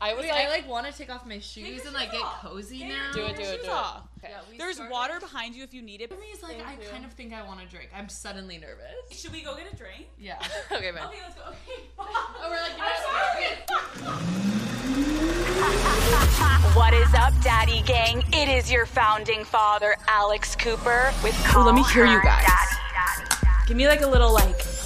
I was I want to take off my shoes and get cozy now. Do it. Okay. Yeah, There's water behind you if you need it. Jimmy's I kind of think I want to drink. I'm suddenly nervous. Should we go get a drink? Yeah. Okay, man. Okay, let's go. Okay. Oh, we're What is up, Daddy Gang? It is your founding father, Alex Cooper, with Call let me hear you Her guys. Daddy. Give me a little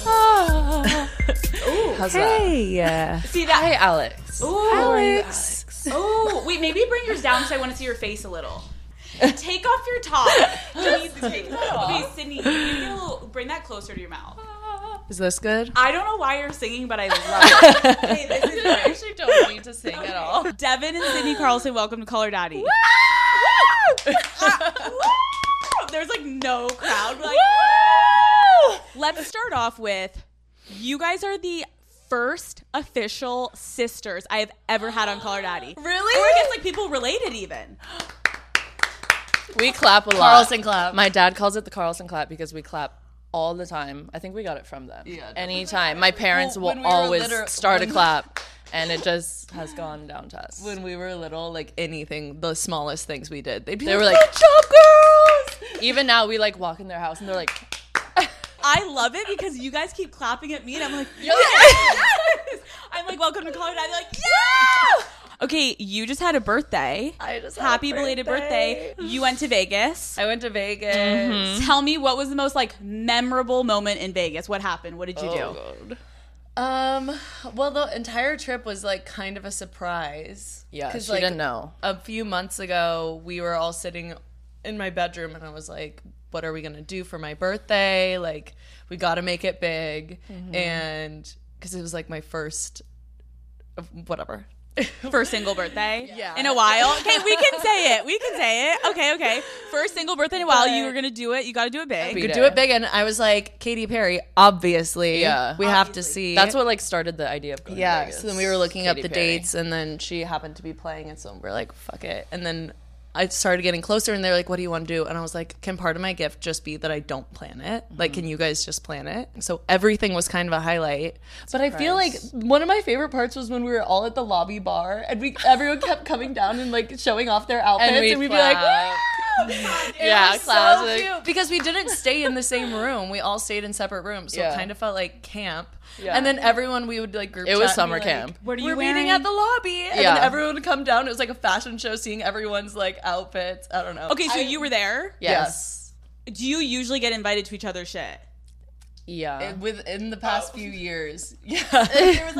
Ooh, how's that? See that? Hey, Alex. Ooh, Alex. Oh, wait, maybe bring yours down because I want to see your face a little. Take off your top. Just take that off. Okay, Sydney, you need to bring that closer to your mouth. Is this good? I don't know why you're singing, but I love it. Okay, this is I actually don't need to sing at all. Devin and Sydney Carlson, welcome to Call Her Daddy. There's no crowd. Let's start off with, you guys are the first official sisters I have ever had on Call Her Daddy. Really? Or I guess people related even. We clap a lot. Carlson clap. My dad calls it the Carlson clap because we clap all the time. I think we got it from them. Yeah, anytime. My parents when will we were always start a when- clap, and it just has gone down to us. When we were little, anything, the smallest things we did, they'd be They were like, like, "Good job, girls!" Even now, we walk in their house and they're like, I love it because you guys keep clapping at me and I'm like, yes! I'm like, welcome to Call Her Daddy. They're like, yeah! Okay, you just had a birthday. I just had a Happy belated birthday. You went to Vegas. I went to Vegas. Tell me, what was the most memorable moment in Vegas? What happened? What did you do? Well, the entire trip was kind of a surprise. Yeah, 'cause, she didn't know. A few months ago, we were all sitting in my bedroom, and I was like, "What are we gonna do for my birthday? We got to make it big." And because it was my first, whatever. First single birthday? Yeah. In a while? Okay, we can say it. Okay. First single birthday in a while. You were going to do it. You got to do it big. We could do it big, and I was like, Katy Perry, obviously. Yeah. We have to see. That's what started the idea of going to Yeah, Vegas. so then we were looking up Katy the Perry. dates, and then she happened to be playing, and so we're like, fuck it. And then I started getting closer, and they're like, what do you want to do? And I was like, can part of my gift just be that I don't plan it? Can you guys just plan it? So everything was kind of a highlight. But I feel like one of my favorite parts was when we were all at the lobby bar, and everyone kept coming down and showing off their outfits, and we'd be like, woo! Yeah, was so classic. cute. Because we didn't stay in the same room. We all stayed in separate rooms, so it kind of felt like camp. Yeah. And then everyone, we would group It chat was and summer be camp. What are you we're wearing? meeting at the lobby. And Yeah. then everyone would come down. It was like a fashion show, seeing everyone's outfits. I don't know. Okay, so you were there. Yes. Do you usually get invited to each other's shit? Yeah. Within the past few years. Yeah. There was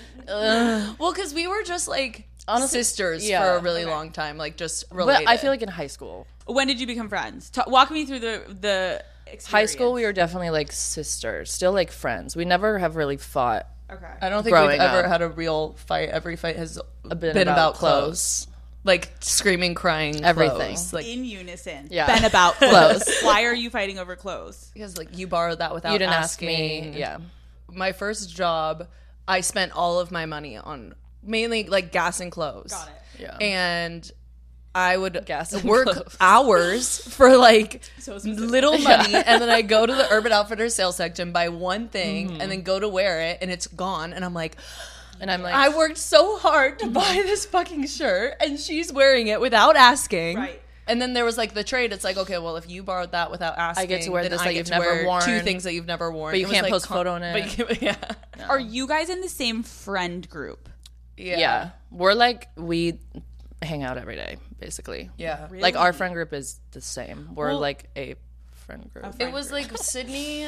well, because we were just Honestly, sisters yeah. for a really long time. Just related. But I feel in high school. When did you become friends? Walk me through the experience. High school, we were definitely sisters, still friends. We never have really fought. Okay. I don't think we've growing ever up. had a real fight. Every fight has Been been about about clothes. Screaming, crying, Everything. clothes. In unison. Yeah. Been about clothes. Why are you fighting over clothes? Because you borrowed that without You didn't ask asking. me. Yeah. My first job, I spent all of my money on mainly gas and clothes. Got it. Yeah. And I would Gas and work clothes. hours for So specific. little money, and then I go to the Urban Outfitters sales section, buy one thing, and then go to wear it, and it's gone. And I'm like, And I'm I worked so hard to buy this fucking shirt, and she's wearing it without asking. Right. And then there was the trade. It's okay, well, if you borrowed that without asking, get to wear then this I that get you've to never wear worn. 2 things that you've never worn. But you It can't was post photo on it. But yeah. Are you guys in the same friend group? Yeah. We're we hang out every day, basically. Yeah. Our friend group is the same. We're a friend group. It was Sydney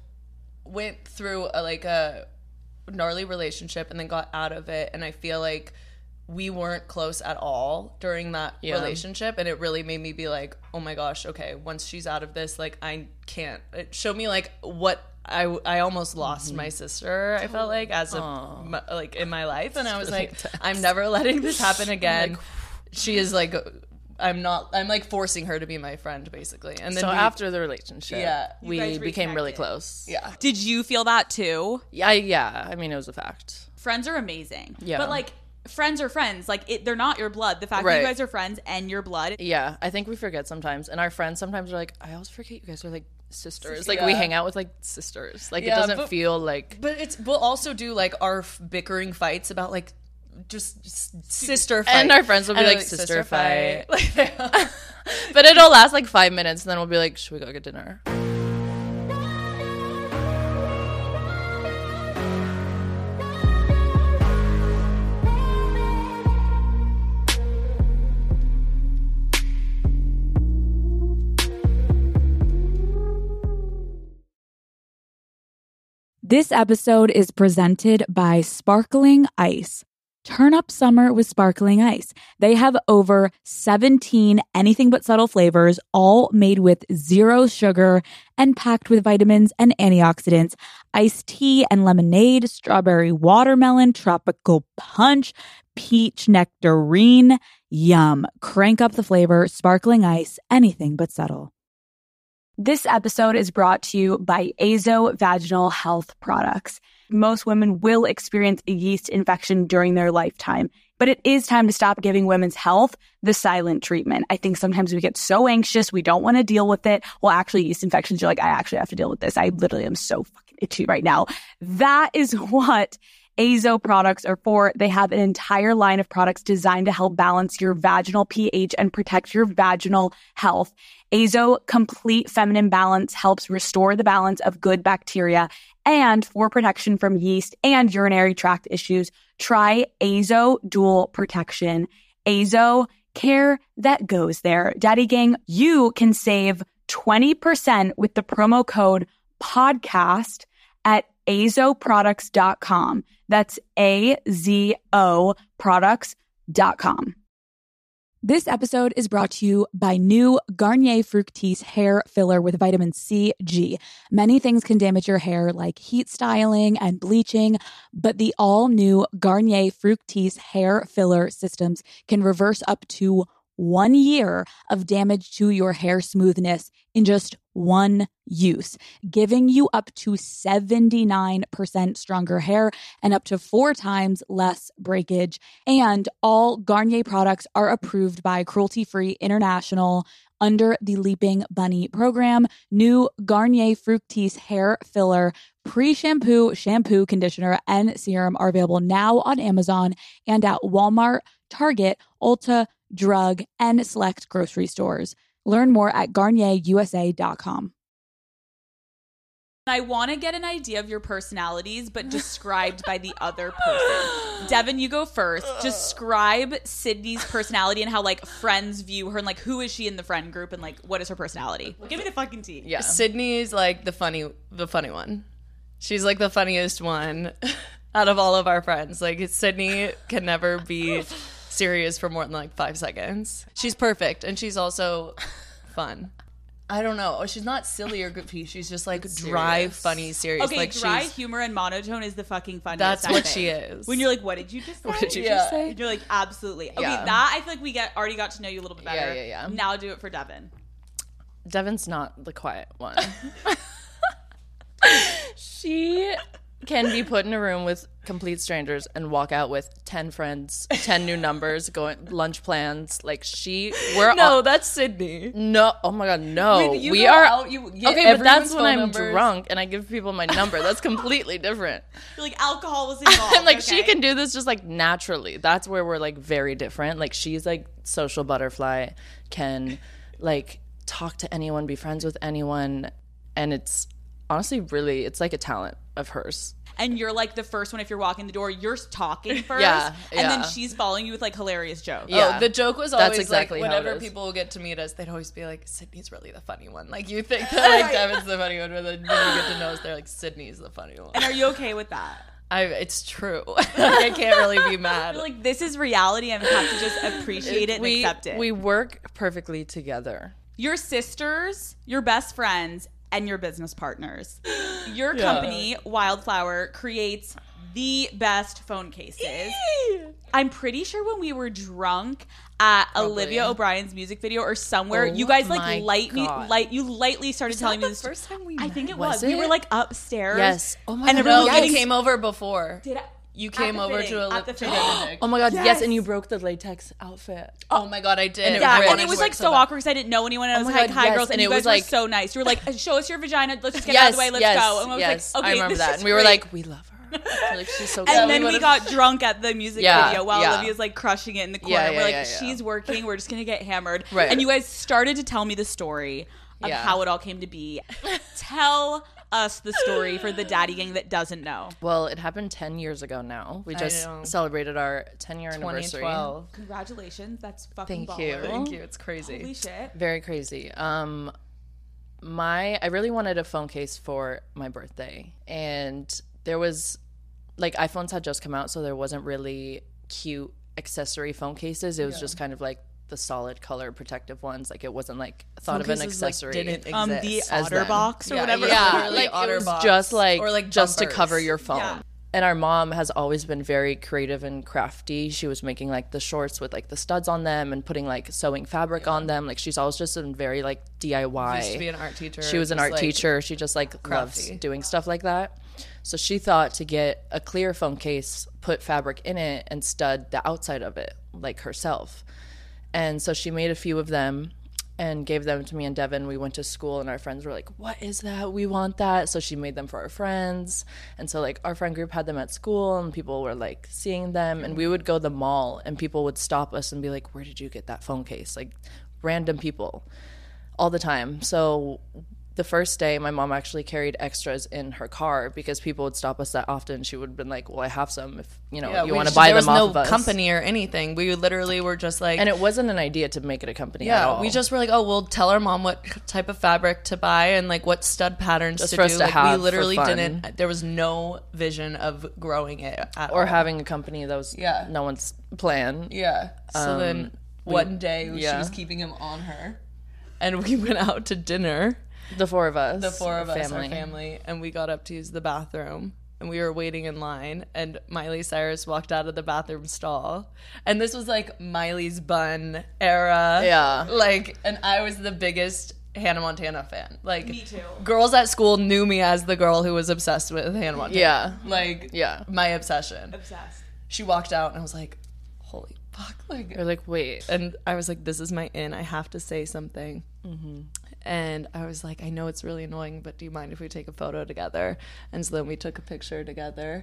went through a gnarly relationship and then got out of it, and I feel we weren't close at all during that relationship, and it really made me be oh my gosh, okay, once she's out of this, I can't. It showed me what I almost lost my sister. I felt as a in my life, and I was I'm never letting this happen again. She is I'm forcing her to be my friend, basically. And then so after the relationship, You we guys became really reconnected. close. yeah. Did you feel that too? Yeah. I mean, it was a fact. Friends are amazing. Yeah. But friends are friends. They're not your blood. The fact that Right. you guys are friends and your blood. Yeah, I think we forget sometimes, and our friends sometimes are I always forget you guys are sisters. We Yeah. hang out with sisters. It Yeah, doesn't but- feel But we'll also do our bickering fights about just sister fight. And our friends will be And like, they're sister fight. Like, But it'll last like 5 minutes, and then we'll be like, should we go get dinner? This episode is presented by Sparkling Ice. Turn up summer with Sparkling Ice. They have over 17 anything but subtle flavors, all made with zero sugar and packed with vitamins and antioxidants. Iced tea and lemonade, strawberry watermelon, tropical punch, peach nectarine. Yum. Crank up the flavor. Sparkling Ice, anything but subtle. This episode is brought to you by Azo Vaginal Health Products. Most women will experience a yeast infection during their lifetime, but it is time to stop giving women's health the silent treatment. I think sometimes we get so anxious, we don't want to deal with it. Well, actually, yeast infections, you're like, I actually have to deal with this. I literally am so fucking itchy right now. That is what Azo products are for. They have an entire line of products designed to help balance your vaginal pH and protect your vaginal health. Azo Complete Feminine Balance helps restore the balance of good bacteria, and for protection from yeast and urinary tract issues, try Azo Dual Protection. Azo, care that goes there. Daddy Gang, you can save 20% with the promo code podcast at azoproducts.com. That's AZO products.com. This episode is brought to you by new Garnier Fructis hair filler with vitamin C, G. Many things can damage your hair, like heat styling and bleaching, but the all-new Garnier Fructis hair filler systems can reverse up to 1 year of damage to your hair smoothness in just one use, giving you up to 79% stronger hair and up to 4 times less breakage. And all Garnier products are approved by Cruelty Free International under the Leaping Bunny program. New Garnier Fructis hair filler, pre-shampoo, shampoo, conditioner, and serum are available now on Amazon and at Walmart, Target, Ulta, drug, and select grocery stores. Learn more at GarnierUSA.com. I want to get an idea of your personalities, but described by the other person. Devin, you go first. Describe Sydney's personality and how, like, friends view her, and, like, who is she in the friend group, and, like, what is her personality? Give me the fucking tea. Yeah. Sydney's like the funny one. She's like the funniest one out of all of our friends. Like, Sydney can never be serious for more than like 5 seconds. She's perfect, and she's also fun. I don't know. She's not silly or goofy. She's just like dry, funny, serious. Okay, like dry humor and monotone is the fucking funniest. That's what she is. When you're like, what did you just say? What did you just say? And you're like, absolutely. Okay, Yeah. that I feel like we already got to know you a little bit better. Yeah. Now do it for Devin. Devin's not the quiet one. She can be put in a room with complete strangers and walk out with 10 friends, 10 new numbers, going lunch plans. Like that's Sydney. No, oh my god, no. You we go are out, you get okay, but that's everyone's when phone I'm numbers. drunk and I give people my number. That's completely different. You're like, alcohol was involved. I'm like, okay? she can do this just like naturally. That's where we're like very different. Like, she's like social butterfly, can like talk to anyone, be friends with anyone, and it's honestly really, it's like a talent of hers. And you're like the first one, if you're walking the door, you're talking first. Yeah. And then she's following you with like hilarious jokes. Yeah. Oh, the joke was That's always exactly like how it whenever is. people get to meet us, they'd always be like, Sydney's really the funny one. Like, you think that like Devin's the funny one, but then when you get to know us, they're like, Sydney's the funny one. And are you okay with that? It's true. Like, I can't really be mad. You're like, this is reality and I have to just appreciate it and accept it. We work perfectly together. Your sisters, your best friends, and your business partners. Your company, Wildflower, creates the best phone cases. I'm pretty sure when we were drunk at Olivia O'Brien's music video or somewhere, you guys like lightly started telling me this. First time we I think it Was was. We it? were like upstairs. Yes. Oh my And god. everyone was You getting came over before. Did I? You came over to at the fitting. Oh my god, yes, and you Yes. broke the latex outfit. Oh my god, I did. And it Yeah, ripped. and it was like so awkward because I didn't know anyone. And I was my like, God, "Hi, yes, girls," and and you it guys was were like- so nice. You were like, "Show us your vagina. Let's just get it out of the way. Let's go." And I was like, "Okay, I remember this that. is And we were great." like, we love her. Like, she's so And then we got drunk at the music video while Olivia's like crushing it in the corner. We're like, she's working. We're just going to get hammered. Right. And you guys started to tell me the story of how it all came to be. Tell us the story for the daddy gang that doesn't know. Well, it happened 10 years ago now. We just celebrated our 10-year anniversary. 2012. Congratulations. That's fucking Thank you. baller. Thank you. It's crazy. Holy shit. Very crazy. I really wanted a phone case for my birthday, and there was like iPhones had just come out, so there wasn't really cute accessory phone cases. It was just kind of like the solid color protective ones. Like, it wasn't like thought of an accessory. Didn't exist. The as them. OtterBox or whatever. Yeah, like OtterBox. it was just like, or like just to bumpers. cover your phone. Yeah. And our mom has always been very creative and crafty. She was making like the shorts with like the studs on them and putting like sewing fabric on them. Like, she's always just been very like DIY. Used to be an art teacher. She was an art teacher. She just like loves doing stuff like that. So she thought to get a clear phone case, put fabric in it, and stud the outside of it like herself. And so she made a few of them and gave them to me and Devin. We went to school and our friends were like, what is that? We want that. So she made them for our friends. And so like our friend group had them at school and people were like seeing them. And we would go to the mall and people would stop us and be like, where did you get that phone case? Like, random people all the time. So the first day, my mom actually carried extras in her car because people would stop us that often. She would have been like, well, I have some if, you want to buy them off of us. There was no company or anything. We literally were just like... And it wasn't an idea to make it a company at all. We just were like, oh, we'll tell our mom what type of fabric to buy and like what stud patterns just to for us do. to Like, have we literally for fun. didn't... There was no vision of growing it at or all. having a company that was no one's plan. Yeah. So then one day she yeah. was keeping him on her. And we went out to dinner. The four of us. Our family. And we got up to use the bathroom. And we were waiting in line. And Miley Cyrus walked out of the bathroom stall. And this was like Miley's Bun era. Yeah. Like, and I was the biggest Hannah Montana fan. Like, Me too. Girls at school knew me as the girl who was obsessed with Hannah Montana. Yeah. Like, Yeah. my obsession. Obsessed. She walked out and I was like, holy fuck. Like, You're like, wait. and I was like, this is my in. I have to say something. Mm-hmm. And I was like, I know it's really annoying, but do you mind if we take a photo together? And so then we took a picture together.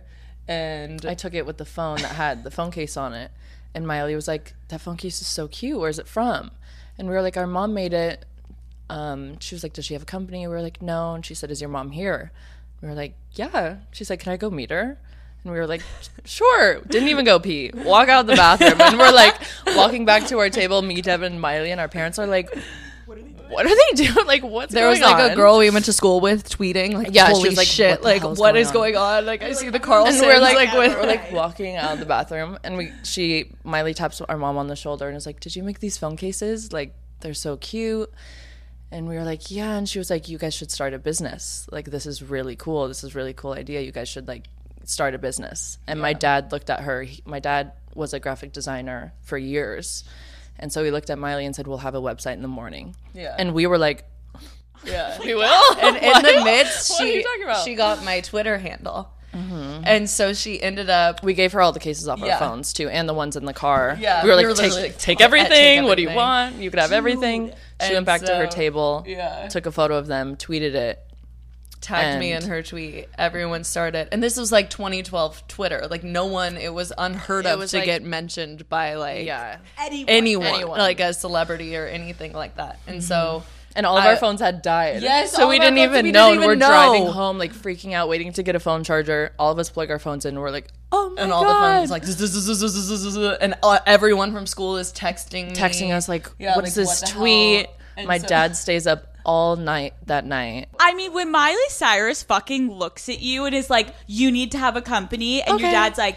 And I took it with the phone that had the phone case on it. And Miley was like, that phone case is so cute. Where's it from? And we were like, our mom made it. She was like, does she have a company? We were like, no. And she said, is your mom here? We were like, yeah. She's like, can I go meet her? And we were like, sure. Didn't even go pee. Walk out of the bathroom. And we're like walking back to our table, me, Devin, and Miley. And our parents are like, what are they doing? Like, what's there going was like on? a girl we went to school with tweeting, like, Yeah, she holy was like, shit, what the like, hell's what going is on? going on? Like, I see the Carlsons. And we're like, with, we're like walking out of the bathroom, and Miley taps our mom on the shoulder and is like, did you make these phone cases? Like, they're so cute. And we were like, yeah. And she was like, you guys should start a business. Like, this is really cool. This is a really cool idea. You guys should like start a business. And my dad looked at her. My dad was a graphic designer for years. And so he looked at Miley and said, we'll have a website in the morning. Yeah. And we were like, yeah. we will. And in the midst, What are you talking about? she got my Twitter handle. Mm-hmm. And so she ended up... We gave her all the cases off Yeah. our phones too, and the ones in the car. Yeah, we were like, literally like, take everything. What do you everything. want? You could have everything. She And went back to her so- table, Yeah. took a photo of them, tweeted it. tagged me in And- her tweet. Everyone started, and this was like 2012 Twitter. Like no one, it was unheard of was to like- get mentioned by like Anyone. anyone, like a celebrity or anything like that. And so, And all of our phones had died. Yes, so all we of our didn't phones- even we know. didn't And we're even know. driving home, like freaking out, waiting to get a phone charger. All of us plug our phones in, and we're like, oh my and god! all the phones like, zzz, zzz, zzz, zzz, zzz, zzz, and everyone from school is texting me. us like, Yeah, what like, is this what the tweet? hell? And My so- dad stays up all night that night. I mean, when Miley Cyrus fucking looks at you and is like, you need to have a company, and your Okay. dad's like,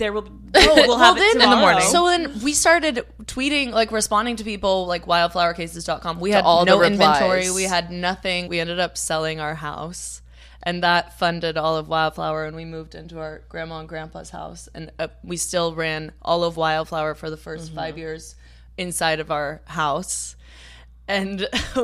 we'll have it then, tomorrow. in the morning. So then we started tweeting, like responding to people like wildflowercases.com. We had all the no inventory. replies. We had nothing. We ended up selling our house, and that funded all of Wildflower, and we moved into our grandma and grandpa's house, and we still ran all of Wildflower for the first 5 years inside of our house. And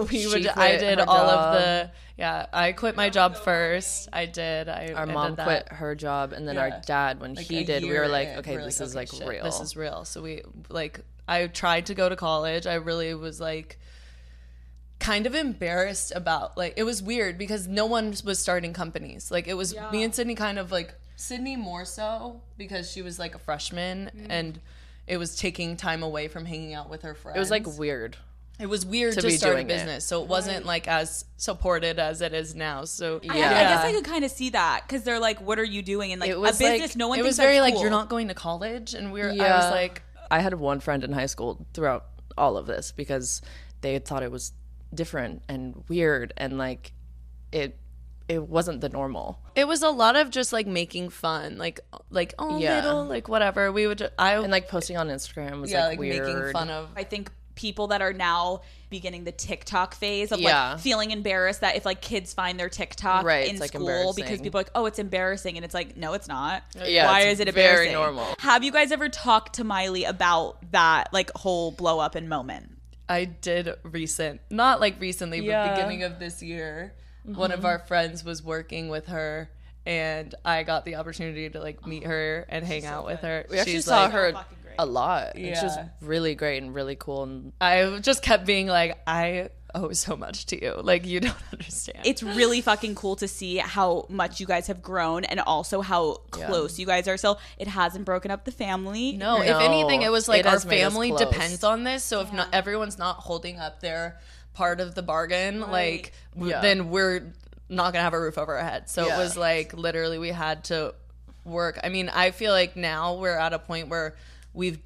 I did her all job. of the, I quit my job first. I did. Our I mom did that. quit her job, and then our Yeah. dad, when he a did, we year were like, in, okay, we're this is like shit, real. This is real. So we I tried to go to college. I really was like kind of embarrassed about, like, it was weird because no one was starting companies. Like it was me and Sydney kind of like Sydney more so because she was like a freshman and it was taking time away from hanging out with her friends. It was like weird. It was weird to be start a doing business, so it wasn't like as supported as it is now. So I guess I could kind of see that because they're like, "What are you doing?" And like It was a business, like- no one. it thinks was very that's like cool. you're not going to college, and I was Yeah. like, I had one friend in high school throughout all of this because they thought it was different and weird and like it wasn't the normal. it was a lot of just like making fun, like oh Yeah. little like whatever. We would And like posting on Instagram was yeah like weird. making fun of. I think people that are now beginning the TikTok phase of Yeah. like feeling embarrassed that if like kids find their TikTok Right, in it's, like, school because embarrassing. people are like, oh, it's embarrassing, and it's like, no, it's not. Yeah, Why it's is it very embarrassing? normal. Have you guys ever talked to Miley about that like whole blow up and moment? I did not like recently, but Yeah. beginning of this year, one of our friends was working with her, and I got the opportunity to like meet her and hang out with her. We actually She's saw like, her fucking great. a lot. And she was Yeah. really great and really cool. And I just kept being like, I owe so much to you. Like, you don't understand. It's really fucking cool to see how much you guys have grown and also how close you guys are. So it hasn't broken up the family. No, if No, anything, it was like it our has made us family close. depends on this. So if not, everyone's not holding up their part of the bargain, like Yeah. then we're not gonna have a roof over our head. So Yeah. it was like literally we had to work. I mean, I feel like now we're at a point where we're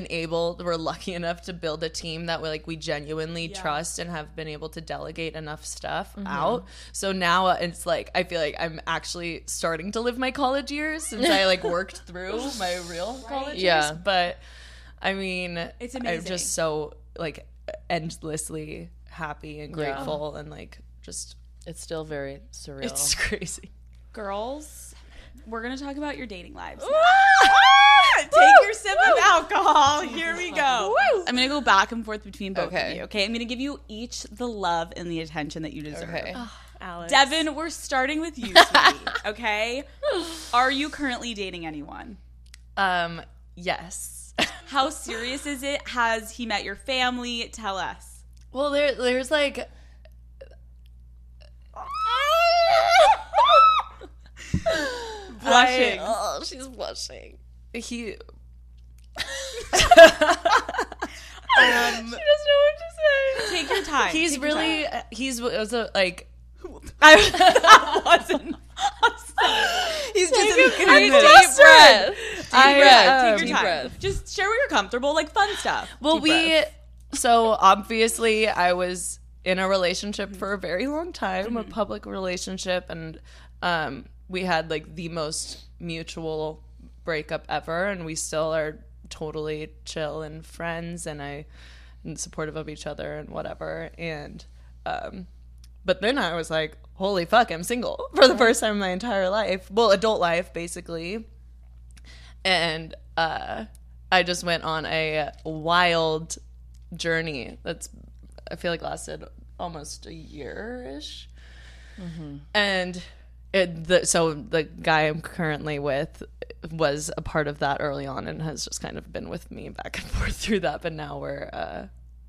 lucky enough to build a team that we genuinely trust and have been able to delegate enough stuff out. So now it's like I feel like I'm actually starting to live my college years since I worked through my real college Yeah. years. But I mean, It's I'm amazing. just so endlessly happy and grateful and just it's still very surreal. it's crazy. Girls, we're going to talk about your dating lives. Take your sip of alcohol. Here we go. I'm going to go back and forth between both of Okay. you, okay? I'm going to give you each the love and the attention that you deserve. Okay. Alex. Devin, we're starting with you, sweetie, okay? Are you currently dating anyone? Yes. How serious is it? Has he met your family? Tell us. Well, there's Blushing. Oh, she's blushing. he She doesn't know what to say. Take your time. he's Take your really time. he's also like That wasn't. he's Take just a I'm deep desperate. breath. I, Take your deep time. breath. Just share where you're comfortable, like fun stuff. Well, Deep so obviously I was in a relationship for a very long time, a public relationship, and we had the most mutual breakup ever, and we still are totally chill and friends, and supportive of each other and whatever. And but then I was like, holy fuck, I'm single for the first time in my entire life. Well, adult life, basically. And I just went on a wild journey that's, I feel like, lasted almost a year-ish. And so the guy I'm currently with was a part of that early on and has just kind of been with me back and forth through that. But now we're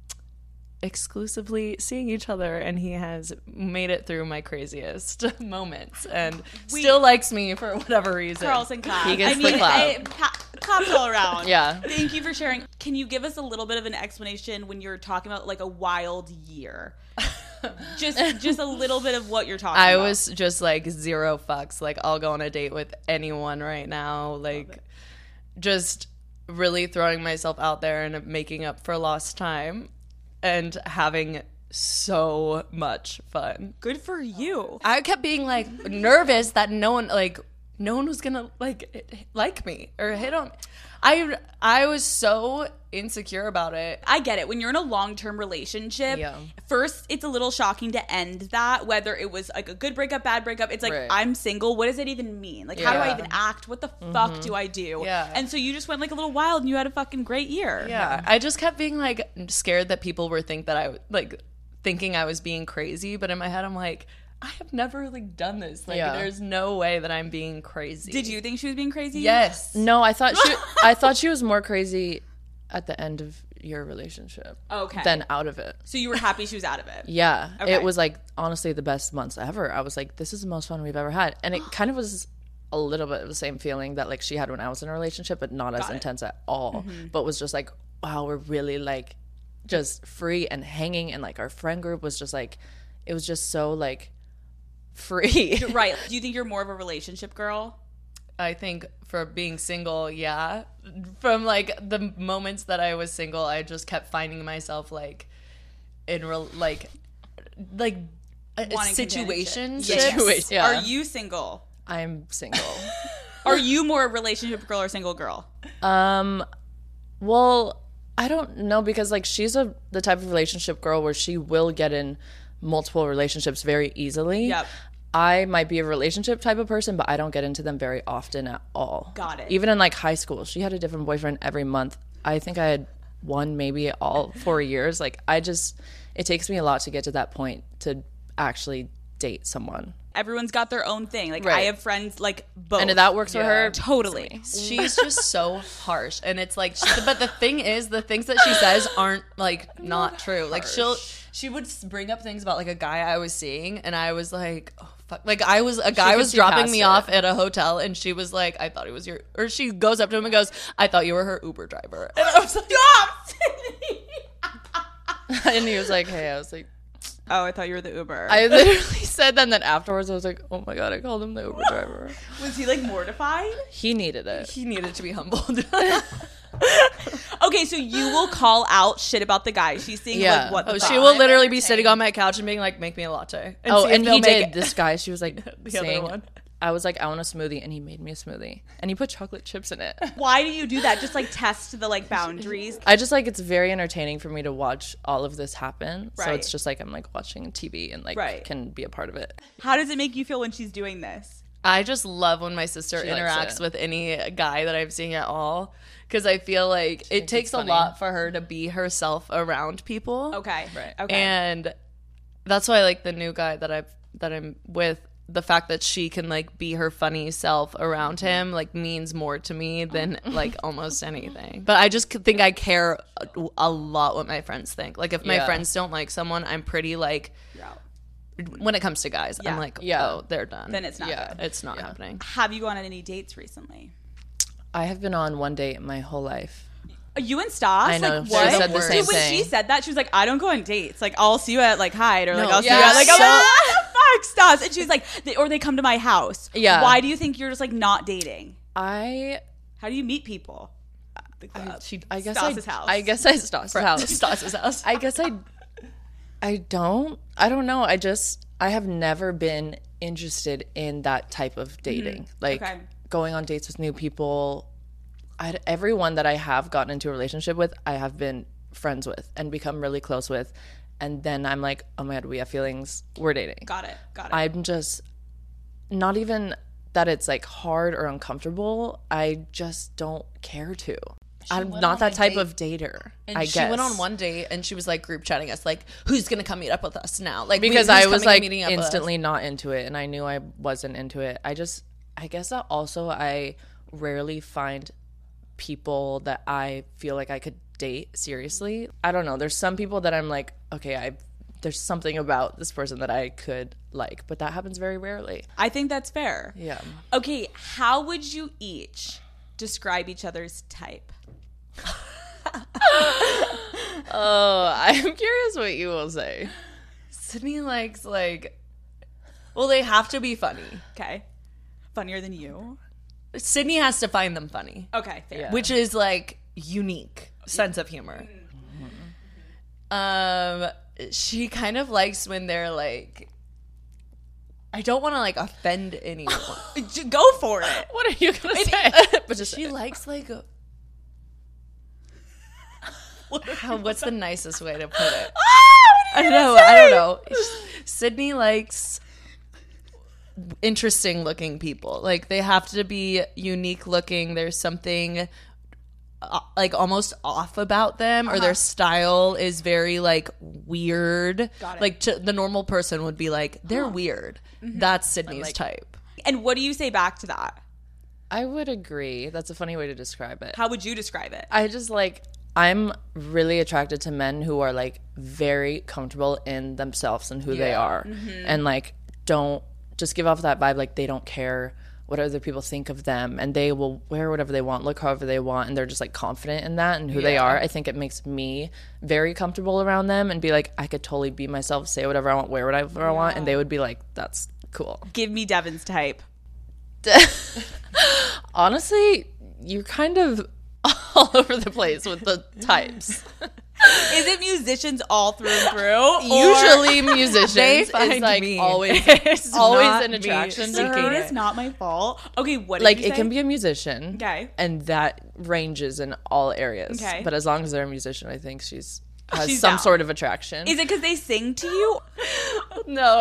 exclusively seeing each other, and he has made it through my craziest moments and still likes me for whatever reason. Carlson clap. He gets the clap. Claps all around. Yeah. Thank you for sharing. Can you give us a little bit of an explanation when you're talking about a wild year? just a little bit of what you're talking about. I was just zero fucks. I'll go on a date with anyone right now. Just really throwing myself out there and making up for lost time and having so much fun. Good for you. I kept being nervous that no one was gonna like me or hit on me. I was so insecure about it. I get it. When you're in a long-term relationship, Yeah. first it's a little shocking to end that, whether it was a good breakup, bad breakup. It's Right. I'm single. What does it even mean? How do I Yeah. even act? What the fuck do I do? Yeah. And so you just went a little wild and you had a fucking great year. Yeah, I just kept being scared that people were thinking I was being crazy, but in my head I'm like, I have never done this. Yeah. There's no way that I'm being crazy. Did you think she was being crazy? Yes. No, I thought she was more crazy at the end of your relationship Okay. than out of it. So you were happy she was out of it. Yeah. Okay. It was honestly the best months ever. I was like, this is the most fun we've ever had. And it kind of was a little bit of the same feeling that like she had when I was in a relationship, but not as intense at all. But was just like, wow, we're really like just free and hanging, and like our friend group was just like, it was just so like free. Right. Do you think you're more of a relationship girl? I think for being single, yeah. From like the moments that I was single, I just kept finding myself like in situations. Yes. Yeah. Are you single? I'm single. Are you more a relationship girl or single girl? Well, I don't know, because like she's the type of relationship girl where she will get in multiple relationships very easily. Yep. I might be a relationship type of person, but I don't get into them very often at all. Got it. Even in like high school, she had a different boyfriend every month. I think I had one maybe all 4 years. Like it takes me a lot to get to that point to actually date someone. Everyone's got their own thing. Like Right. I have friends like both. And if that works for her, Totally. She's just so harsh, and it's like but the thing is, the things that she says aren't like not true. Like she would bring up things about like a guy I was seeing, and I was like, oh fuck. Like a guy was dropping me off at a hotel, and she was like, I thought he was or she goes up to him and goes, I thought you were her Uber driver. And I was like, Stop! and he was like, hey, I was like, Oh, I thought you were the Uber. I literally said that, and then afterwards I was like, oh my God, I called him the Uber driver. Was he like mortified? He needed it. he needed to be humbled. Okay, so you will call out shit about the guy she's seeing. Yeah. Like, what the She fuck? will literally be sitting on my couch and being like, make me a latte. Oh, see if and they'll he make did. it. This guy, she was like, The other saying, one. I was like, I want a smoothie, and he made me a smoothie, and he put chocolate chips in it. Why do you do that? Just like test the like boundaries. I just like, it's very entertaining for me to watch all of this happen. So Right. it's just like I'm like watching TV and like Right. can be a part of it. How does it make you feel when she's doing this? I just love when my sister She likes interacts it. with any guy that I'm seeing at all, because I feel like it takes a funny. lot for her to be herself around people. Okay. Right. Okay. And that's why I like the new guy that I'm with. The fact that she can like be her funny self around him like means more to me than like almost anything. But I just think I care a lot what my friends think. Like if my Yeah. friends don't like someone, I'm pretty like when it comes to guys, Yeah. I'm like, Yeah. oh, they're done. Then it's not Yeah. good. It's not happening. Have you gone on any dates recently? I have been on one date my whole life. You and Stas? I know. Like, She what? said the same Dude, when she thing. said that, she was like, I don't go on dates. Like, I'll see you at like Hyde, or like, No. I'll see you Yeah. at like, I'm So- like, what the fuck, Stas? And she was like, or they come to my house. Yeah. Why do you think you're just like not dating? I How do you meet people? I guess Stas's house. I guess I Stas's house. Stas's house. I guess I don't know. I have never been interested in that type of dating. Like Okay. going on dates with new people. Everyone that I have gotten into a relationship with, I have been friends with and become really close with. And then I'm like, oh my God, we have feelings. We're dating. Got it. I'm just not even that it's like hard or uncomfortable. I just don't care to. I'm went not on that a type date, of dater. And I she guess. went on one date and she was like group chatting us, like, who's gonna come meet up with us now? Like because who's I was coming and like meeting up with us? instantly not into it, and I knew I wasn't into it. I guess that also I rarely find people that I feel like I could date seriously. I don't know. There's some people that I'm like, okay, there's something about this person that I could like, but that happens very rarely. I think that's fair. Yeah. Okay, how would you each describe each other's type? Oh, I'm curious what you will say. Sydney likes like, well, they have to be funny. Okay. Funnier than you? Sydney has to find them funny, Okay, fair. Yeah. which is like unique sense of humor. She kind of likes when they're like, I don't want to like offend anyone. Go for it. What are you gonna say? But just She likes like what's the nicest way to put it? I don't know. Sydney likes interesting looking people. Like they have to be unique looking. There's something like almost off about them, or their style is very like weird. Got it. Like the normal person would be like, they're weird. That's Sydney's type. And what do you say back to that? I would agree. That's a funny way to describe it. How would you describe it? I just like, I'm really attracted to men who are like very comfortable in themselves and who they are, and like don't just give off that vibe like they don't care what other people think of them, and they will wear whatever they want, look however they want, and they're just like confident in that and who they are. I think it makes me very comfortable around them and be like, I could totally be myself, say whatever I want, wear whatever I want, and they would be like, that's cool. Give me Devin's type. Honestly, you're kind of all over the place with the types. Is it musicians all through and through? Usually musicians They is find like me. always not an me attraction to seeking her. It's not my fault. Okay, what did Like, you it say? can be a musician. Okay. And that ranges in all areas. Okay. But as long as they're a musician, I think has She's some down. sort of attraction. Is it because they sing to you? No,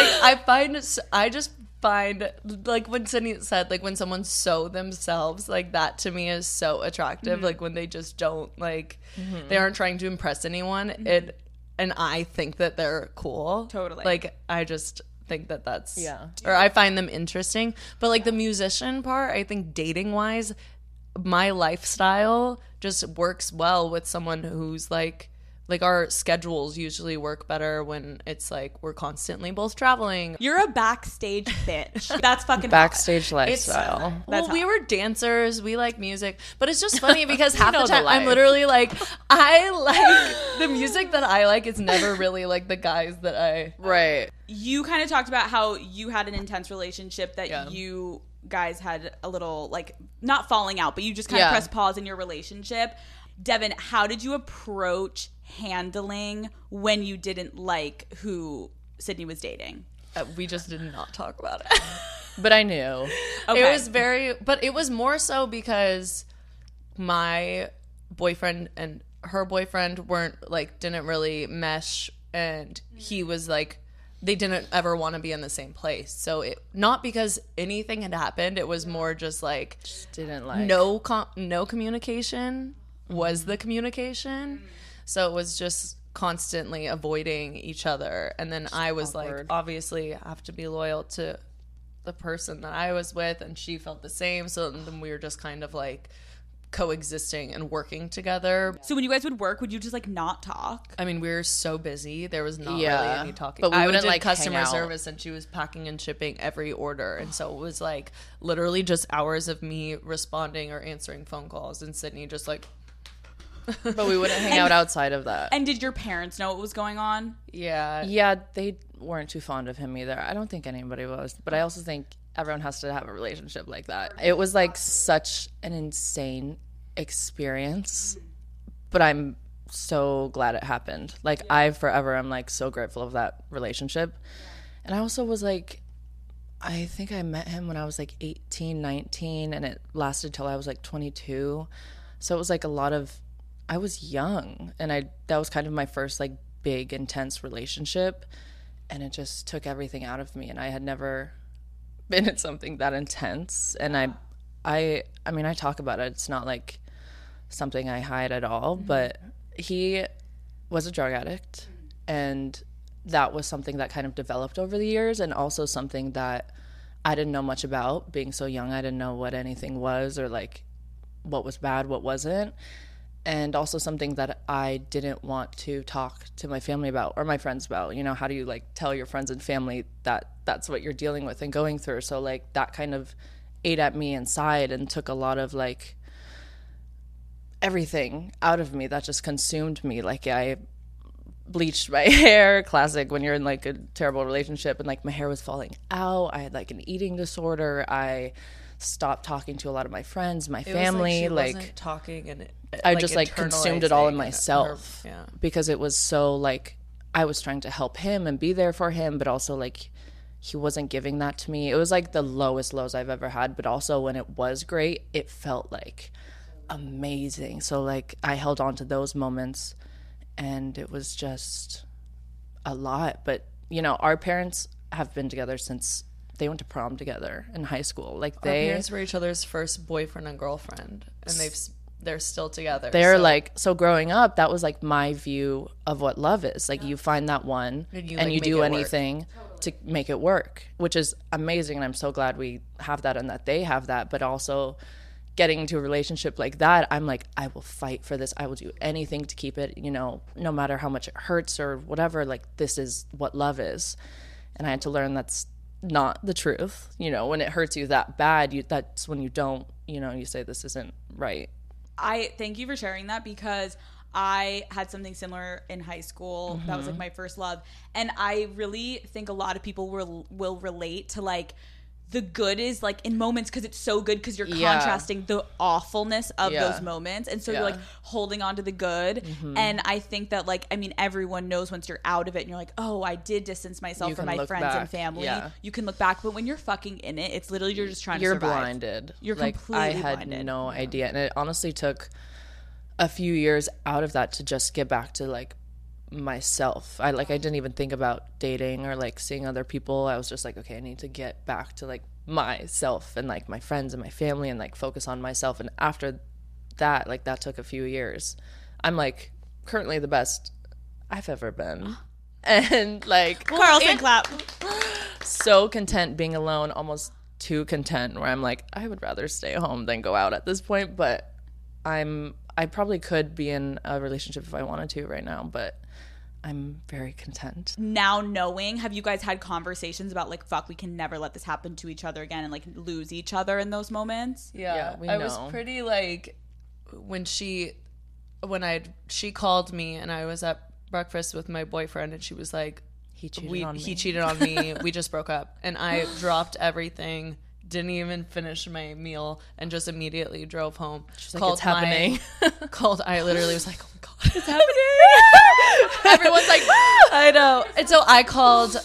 I just find, like when Sydney said, like when someone so themselves, like that to me is so attractive. Like when they just don't, like, they aren't trying to impress anyone. And I think that they're cool. Totally. Like, I just think that that's, Yeah. or I find them interesting. But like the musician part, I think dating wise, my lifestyle just works well with someone who's like our schedules usually work better when it's like we're constantly both traveling. You're a backstage bitch. That's fucking Backstage hot. lifestyle. Well, we were dancers, we like music, but it's just funny because half know the the time I'm life. literally like, I like the music that I like is never really like the guys that I. Right. You kind of talked about how you had an intense relationship that Yeah. you guys had a little, like, not falling out, but you just kind of Yeah. pressed pause in your relationship. Devin, how did you approach handling when you didn't like who Sydney was dating? We just did not talk about it. But I knew. Okay. It was but it was more so because my boyfriend and her boyfriend didn't really mesh, and he was like, they didn't ever want to be in the same place. So it, not because anything had happened, it was more just like Didn't like. no communication was the communication. So it was just constantly avoiding each other. And then I was like, awkward. obviously I have to be loyal to the person that I was with, and she felt the same. So then we were just kind of like coexisting and working together. So when you guys would work, would you just like not talk? I mean, we were so busy. There was not really Yeah. any talking. But we I wouldn't, did like, hang customer out. service, and she was packing and shipping every order. And so it was like literally just hours of me responding or answering phone calls, and Sydney just like, But we wouldn't hang out outside of that. And did your parents know what was going on? yeah. Yeah, they weren't too fond of him either. I don't think anybody was. But I also think everyone has to have a relationship like that. It was like such an insane experience. But I'm so glad it happened. Like, I'm like so grateful of that relationship. And I also was like, I think I met him when I was like 18, 19, and it lasted till I was like 22. So it was like I was young, and that was kind of my first like big intense relationship, and it just took everything out of me, and I had never been in something that intense. And I mean, I talk about it. It's not like something I hide at all, but he was a drug addict, and that was something that kind of developed over the years, and also something that I didn't know much about. Being so young, I didn't know what anything was, or like what was bad, what wasn't. And also something that I didn't want to talk to my family about or my friends about. You know, how do you like tell your friends and family that that's what you're dealing with and going through? So like that kind of ate at me inside and took a lot of like everything out of me that just consumed me. Like, I bleached my hair, classic when you're in like a terrible relationship, and like my hair was falling out. I had like an eating disorder. I stopped talking to a lot of my friends, my family. It was like she like wasn't talking, and I just like consumed it all in internalizing myself her- yeah. because it was so like I was trying to help him and be there for him, but also like he wasn't giving that to me. It was like the lowest lows I've ever had, but also when it was great, it felt like amazing. So like I held on to those moments, and it was just a lot. But you know, our parents have been together since they went to prom together in high school. Like Our parents were each other's first boyfriend and girlfriend, and they're still together. they're so- like, so growing up, that was like my view of what love is. Like you find that one And you, and like, you make do it work. anything to make it work, which is amazing. And I'm so glad we have that and that they have that. But also getting into a relationship like that, I'm like, I will fight for this. I will do anything to keep it, you know, no matter how much it hurts or whatever. Like, this is what love is. And I had to learn that's not the truth. You know, when it hurts you that bad, that's when you don't, you know, you say this isn't right. I thank you for sharing that, because I had something similar in high school. That was like my first love. And I really think a lot of people will relate to like the good is like in moments, because it's so good because you're contrasting the awfulness of those moments. And so you're like holding on to the good. And I think that like, I mean, everyone knows once you're out of it and you're like, oh, I did distance myself from my friends and family. You can look back. But when you're fucking in it, it's literally you're just trying to survive. You're blinded. You're like, completely blinded. I had no idea. And it honestly took a few years out of that to just get back to like myself. I didn't even think about dating or like seeing other people. I was just like, okay, I need to get back to like myself and like my friends and my family and like focus on myself. And after that, like that took a few years. I'm like currently the best I've ever been. And like Carlson clap. So content being alone, almost too content, where I'm like, I would rather stay home than go out at this point. But I probably could be in a relationship if I wanted to right now, but I'm very content. Now knowing, have you guys had conversations about like, fuck, we can never let this happen to each other again and like lose each other in those moments? Yeah, I was pretty like, when she called me and I was at breakfast with my boyfriend and she was like, he cheated on me. We just broke up. And I dropped everything, didn't even finish my meal, and just immediately drove home. She's like, it's happening. I literally was like, oh my God, it's happening. Everyone's like, I know. And so I called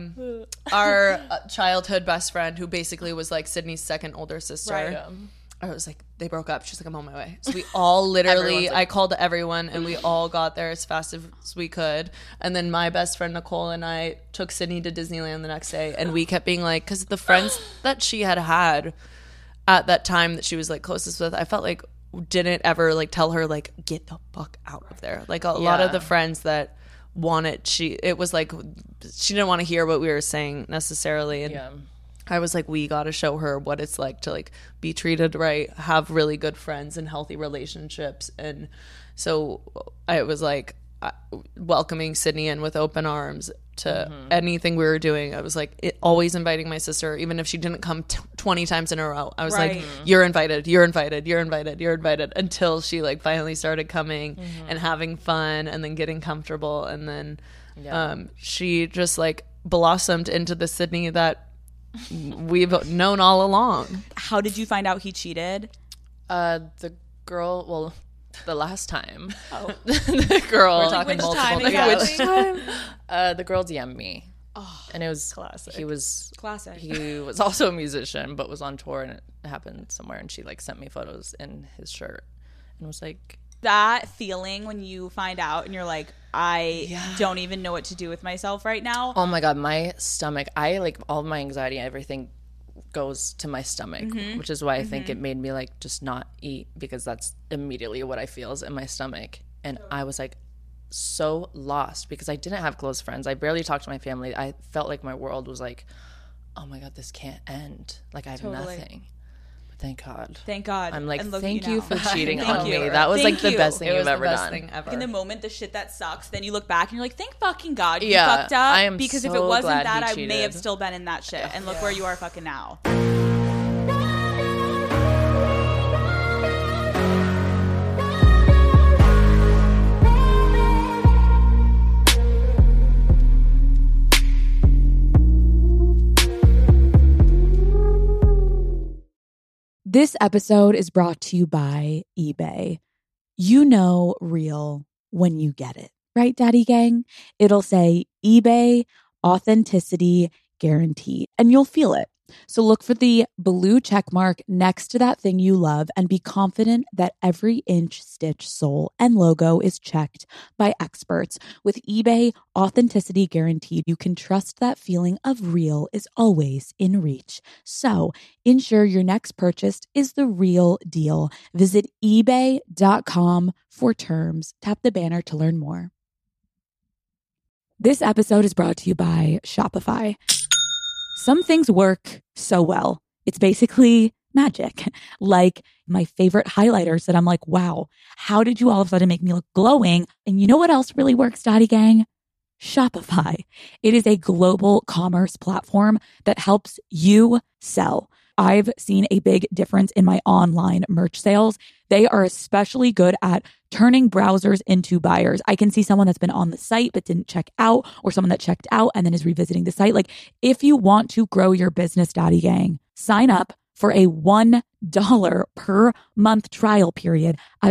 our childhood best friend, who basically was like Sydney's second older sister. Right. I was like, they broke up. She's like, I'm on my way. So we all literally, I called everyone and we all got there as fast as we could. And then my best friend Nicole and I took Sydney to Disneyland the next day. And we kept being like, because the friends that she had at that time that she was like closest with, I felt like didn't ever like tell her like, get the fuck out of there. Like a lot of the friends that wanted, it was like, she didn't want to hear what we were saying necessarily. And I was like, we got to show her what it's like to like be treated right, have really good friends and healthy relationships. And so I was like welcoming Sydney in with open arms to anything we were doing. I was like always inviting my sister, even if she didn't come 20 times in a row. I was like, you're invited, you're invited, you're invited, you're invited, until she like finally started coming and having fun and then getting comfortable. And then she just like blossomed into the Sydney that we've known all along. How did you find out he cheated? The last time. Oh. The girl. We're talking multiple times. Which time? The girl DM'd me. Oh, and it was classic. He was classic. He was also a musician, but was on tour, and it happened somewhere. And she like sent me photos in his shirt, and was like, that feeling when you find out and you're like, I don't even know what to do with myself right now. Oh my God, my stomach. I like all my anxiety, everything goes to my stomach, which is why I think it made me like just not eat, because that's immediately what I feel is in my stomach. And I was like so lost because I didn't have close friends. I barely talked to my family. I felt like my world was like, oh my God, this can't end. Like I have nothing. Thank God. Thank God. I'm like, thank you for cheating on me. That was like the best thing you've ever done. In the moment, the shit that sucks, then you look back and you're like, thank fucking God you fucked up. I am because so if it wasn't glad that, he I cheated. may have still been in that shit. And look where you are fucking now. This episode is brought to you by eBay. You know real when you get it, right, Daddy Gang? It'll say eBay Authenticity Guaranteed, and you'll feel it. So look for the blue check mark next to that thing you love and be confident that every inch, stitch, sole, and logo is checked by experts. With eBay Authenticity Guaranteed, you can trust that feeling of real is always in reach. So ensure your next purchase is the real deal. Visit ebay.com for terms. Tap the banner to learn more. This episode is brought to you by Shopify. Some things work so well. It's basically magic. Like my favorite highlighters that I'm like, wow, how did you all of a sudden make me look glowing? And you know what else really works, Daddy Gang? Shopify. It is a global commerce platform that helps you sell. I've seen a big difference in my online merch sales. They are especially good at turning browsers into buyers. I can see someone that's been on the site but didn't check out, or someone that checked out and then is revisiting the site. Like, if you want to grow your business, Daddy Gang, sign up for a $1 per month trial period at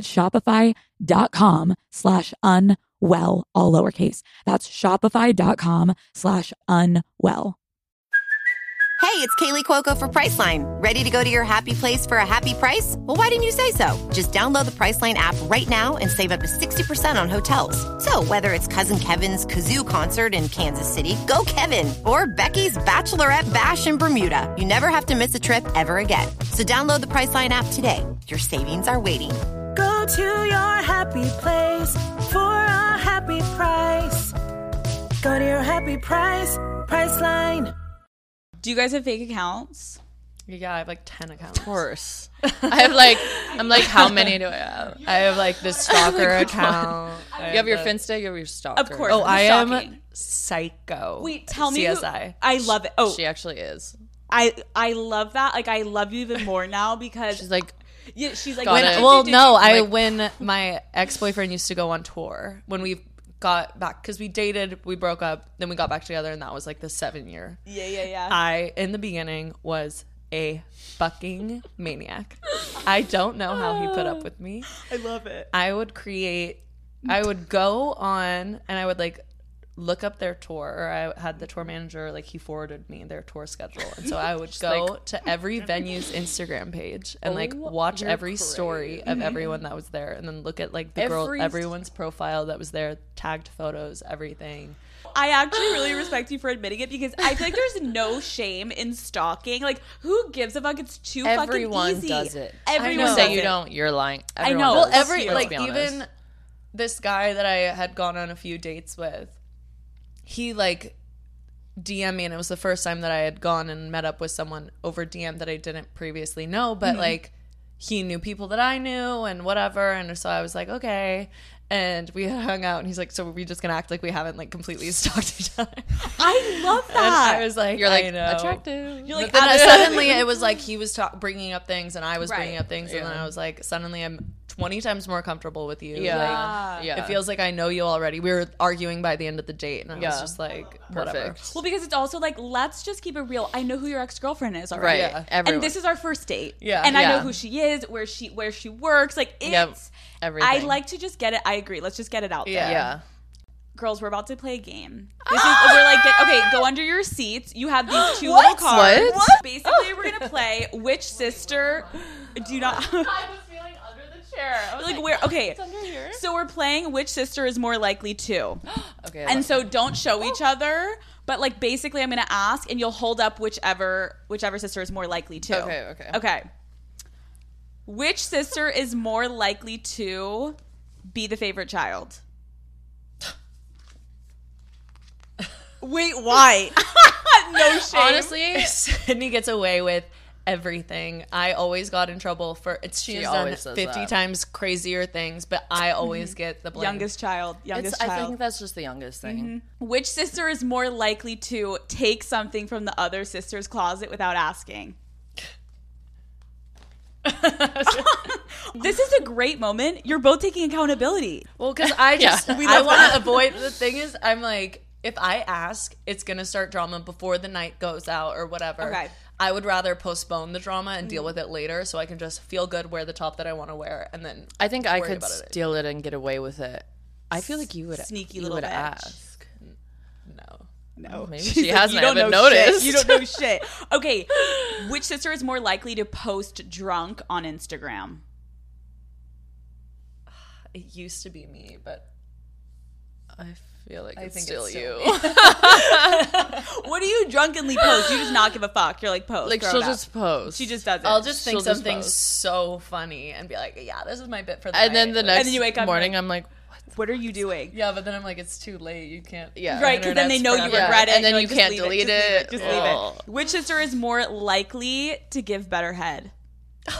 shopify.com/unwell, all lowercase. That's shopify.com/unwell. Hey, it's Kaylee Cuoco for Priceline. Ready to go to your happy place for a happy price? Well, why didn't you say so? Just download the Priceline app right now and save up to 60% on hotels. So whether it's Cousin Kevin's Kazoo Concert in Kansas City, go Kevin, or Becky's Bachelorette Bash in Bermuda, you never have to miss a trip ever again. So download the Priceline app today. Your savings are waiting. Go to your happy place for a happy price. Go to your happy price, Priceline. Do you guys have fake accounts? Yeah, I have like 10 accounts. Of course. I'm like, how many do I have? I have like the stalker account. You have your Finsta, you have your stalker. Of course. Oh, I am Stalking. psycho. Wait, tell me. CSI. I love it. Oh, She actually is. I love that. Like, I love you even more now because She's like, yeah, she's like, Got it. When my ex-boyfriend used to go on tour, when we got back, because we dated, we broke up, then we got back together, and that was like the 7-year. Yeah. I, in the beginning, was a fucking maniac. I don't know how he put up with me. I love it. I would go on and I would like look up their tour, or I had the tour manager, like he forwarded me their tour schedule, and so I would go to every venue's Instagram page and like watch every story of everyone that was there, and then look at like everyone's profile that was there, tagged photos, everything. I actually really respect you for admitting it, because I feel like there's no shame in stalking. Like, who gives a fuck? It's too everyone fucking easy. does it. Everyone You does say you it. don't, you're lying. I Everyone know. does. Well, Every Let's like be honest. even this guy that I had gone on a few dates with, he like DM me, and it was the first time that I had gone and met up with someone over DM that I didn't previously know, but like he knew people that I knew and whatever, and so I was like, okay. And we hung out, and he's like, so are we just gonna act like we haven't like completely stalked each other? I love that. And I was like, You're like, I know. attractive. You're like, But then suddenly it was like he was bringing up things, and I was Right. bringing up things, and then I was like, suddenly I'm 20 times more comfortable with you. Yeah. Like, Yeah. it feels like I know you already. We were arguing by the end of the date, and I was Yeah. just like, whatever. Perfect. well, because it's also like, let's just keep it real. I know who your ex-girlfriend is Right. already. Yeah. Everyone. And this is our first date. Yeah. And I know Yeah. who she is, where she works. Like, it's Yep. Everything. I like to just get it. I agree. Let's just get it out there. Yeah. Girls, we're about to play a game. We're like, okay, go under your seats. You have these two little cards. What? Basically, we're gonna play which sister do not. I was feeling under the chair. I was like, where? Okay, it's under here. so we're playing which sister is more likely to. Okay. And so don't show each other, but like basically, I'm gonna ask, and you'll hold up whichever sister is more likely to. Okay. Which sister is more likely to be the favorite child? Wait, why? No shame. Honestly, Sydney gets away with everything. I always got in trouble for it. She has done always does 50 that. times crazier things, but I always get the blame. youngest child. I think that's just the youngest thing. Which sister is more likely to take something from the other sister's closet without asking? This is a great moment. You're both taking accountability. Well, because I just, Yeah. I want to avoid, the thing is, I'm like, if I ask, it's going to start drama before the night goes out or whatever. Okay. I would rather postpone the drama and deal with it later, so I can just feel good, wear the top that I want to wear, and then I think I worry could about it. steal it and get away with it. I feel like you would Sneaky you little would bitch. ask. No. Maybe She's she like, hasn't. you I don't haven't know noticed. shit. You don't know shit. Okay. Which sister is more likely to post drunk on Instagram? It used to be me, but I feel like it's think still it's you. What do you drunkenly post? You just not give a fuck. You're like, post. Like throw she'll it up. just post. She just does it. I'll just think She'll just something post. so funny and be like, yeah, this is my bit for the And night. then the Like, next then you wake up morning, like- I'm like, What are you doing? yeah, but then I'm like, it's too late. You can't. Yeah. Right, because then they know you Internet's forever. regret it. And then You're you like, can't just leave delete it. Just leave Oh. it. Which sister is more likely to give better head?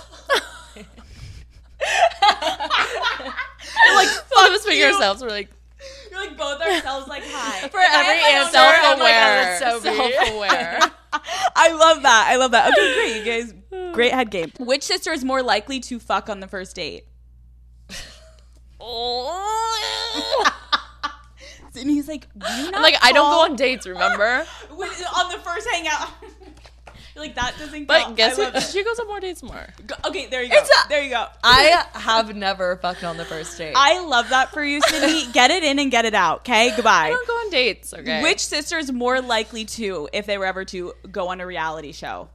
like, all of us figure ourselves. We're like, You're like both ourselves like hi. For every answer, I'm like, oh, that's so Self-aware. I love that. Okay, great. You guys, great head game. Which sister is more likely to fuck on the first date? And he's like, I don't go on dates, remember? On the first hangout. You're like, that doesn't count. But guess what? She goes on more dates more. Okay, there you go. There you go. I have never fucked on the first date. I love that for you, Sydney. Get it in and get it out, okay? Goodbye. I don't go on dates, okay? Which sister is more likely to, if they were ever to, go on a reality show?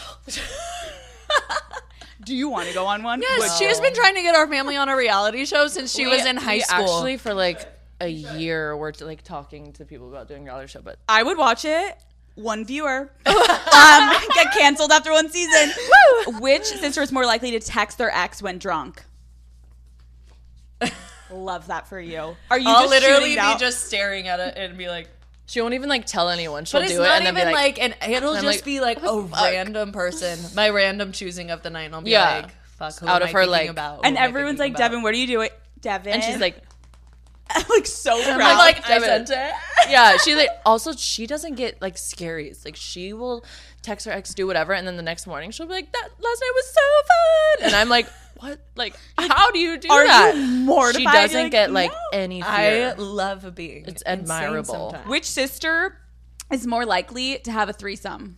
Do you want to go on one? Yes, she has been trying to get our family on a reality show since she was in high school. Actually, for like a year, we're like talking to people about doing a reality show, but I would watch it. One viewer. Get canceled after one season. Which sister is more likely to text their ex when drunk? Love that for you. Are you I'll just literally shooting it out? be just staring at it and be like, she won't even like tell anyone. She'll but it's do it not and then even be like, and it'll I'm just like, be like a random person, my random choosing of the night. And I'll be Yeah. like, fuck, who Out am of I her, thinking like- about? And Who am I everyone's thinking like, about? Devin, what do you do? Devin. and she's like, like so proud. I'm like, I Devin. sent it. yeah, she like also she doesn't get like scaries. Like she will text her ex, do whatever, and then the next morning she'll be like, "That last night was so fun," and I'm like, "What? Like, how do you do Are that?" you mortified? She doesn't You're like, get like no. any fear. I love being It's insane admirable. sometimes. Which sister is more likely to have a threesome?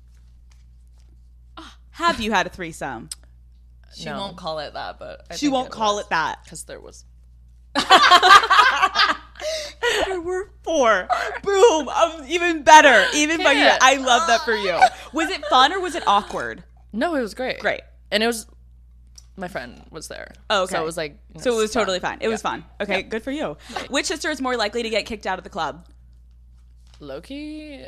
Have you had a threesome? She No. won't call it that, but I She think won't call was. it that. Because there was. There were 4. Boom. Even better. Even better. Yeah. I love that for you. Was it fun or was it awkward? No, it was great. Great. And it was. My friend was there. Oh, okay. So it was like. So it was fun. totally fine. It was fun. Okay, good for you. Which sister is more likely to get kicked out of the club? Low-key.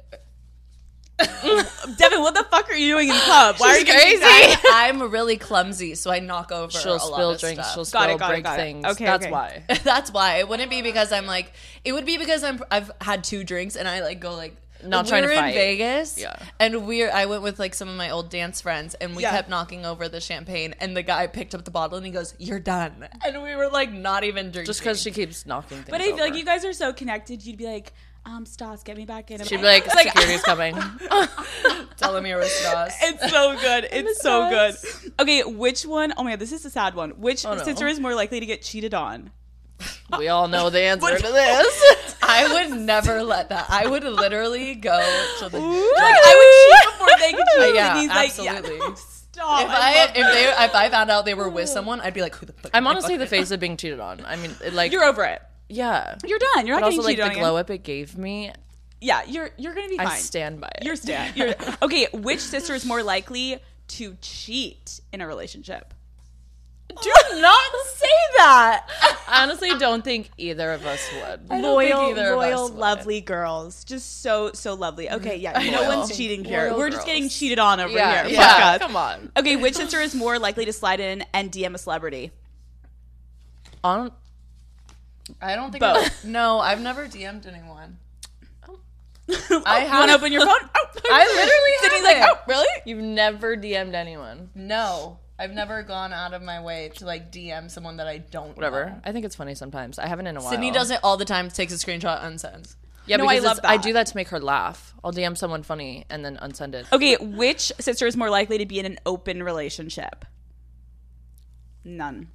Devin, what the fuck are you doing in the club? Why are you She's getting crazy. kicked out? I'm really clumsy, so I knock over She'll a lot spill of drinks. stuff. She'll Got spill it, break got it. things. Okay, That's okay. why. That's why. It wouldn't be because I'm like. It would be because I've had 2 drinks and I like go like. Not we trying to were fight. in Vegas, Yeah. and I went with like some of my old dance friends, and we Yeah. kept knocking over the champagne, and the guy picked up the bottle and he goes, "You're done," and we were like not even drinking. Just because she keeps knocking things But I feel like over. you guys are so connected. You'd be like, Stas, get me back in. She'd be like, security's coming. telling me it was Stas. It's so good. It's so good. Stas. Okay, which one? Oh my god, this is a sad one. Which no. sister is more likely to get cheated on? We all know the answer to this. I would never let that. I would literally go to the. Like I would cheat before they could cheat. Yeah, and he's absolutely. like, yeah, stop. If I found out they were with someone, I'd be like, "Who the fuck?" I'm am I honestly the fucking face of being cheated on. I mean, like, You're over it. yeah. You're done. You're But not also, getting like, cheated the on glow again. up it gave me, Yeah, you're gonna be fine. I stand by it. You're okay. Which sister is more likely to cheat in a relationship? Do not say that. I honestly don't think either of us would. Loyal, lovely girls. Just so lovely. Okay, yeah, no Loyal. one's cheating here. Loyal We're just girls. getting cheated on over Yeah, here. yeah. Fuck us. Come on. Okay, which sister is more likely to slide in and DM a celebrity? On I don't think. Both. No, I've never DM'd anyone. You want to open your phone? Oh. I literally Sydney's like, haven't. oh, really? You've never DM'd anyone. No, I've never gone out of my way to like DM someone that I don't. Whatever. know. I think it's funny sometimes. I haven't in a while. Sydney does it all the time. Takes a screenshot, unsends. Yeah, No, I because love I that. do that to make her laugh. I'll DM someone funny and then unsend it. Okay, which sister is more likely to be in an open relationship? None.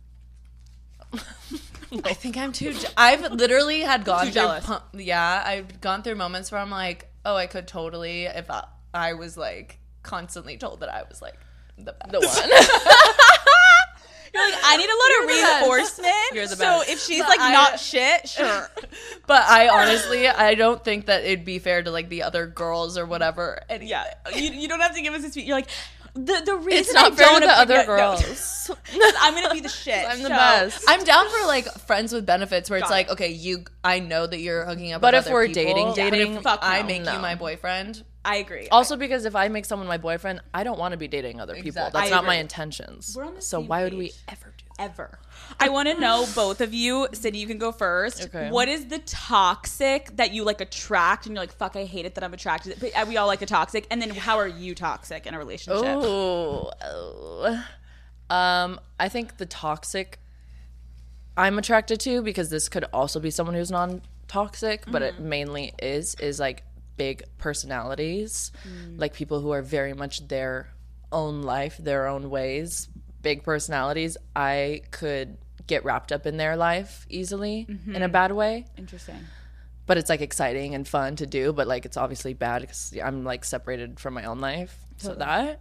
I think I'm too. I've literally had gone Too through. jealous. Yeah, I've gone through moments where I'm like, oh, I could totally if I was like constantly told that I was like the best. The one. You're like, I need a little reinforcement. You're the So best. if she's But like I- not shit, sure. But I honestly, I don't think that it'd be fair to like the other girls or whatever. And Yeah, you don't have to give us a speech. You're like, the reason It's not I fair don't to the other appreciate- no. girls. I'm gonna be the shit. I'm the so- best. I'm down for like friends with benefits where it's Got like, it. okay, I know that you're hooking up But with if other we're people, dating, but if fuck I no. make No. you my boyfriend. I agree. Also, because if I make someone my boyfriend, I don't want to be dating other people. Exactly. That's I not my agree. intentions. We're on the so same why would we page. ever do that? Ever. I want to know, both of you, Sydney, you can go first. Okay. What is the toxic that you like attract and you're like, fuck, I hate it that I'm attracted? But we all like a toxic. And then how are you toxic in a relationship? Oh. I think the toxic. I'm attracted to, because this could also be someone who's non-toxic, but it mainly is like big personalities, like people who are very much their own life, their own ways, big personalities. I could get wrapped up in their life easily in a bad way. Interesting. But it's like exciting and fun to do, but like it's obviously bad because I'm like separated from my own life. So that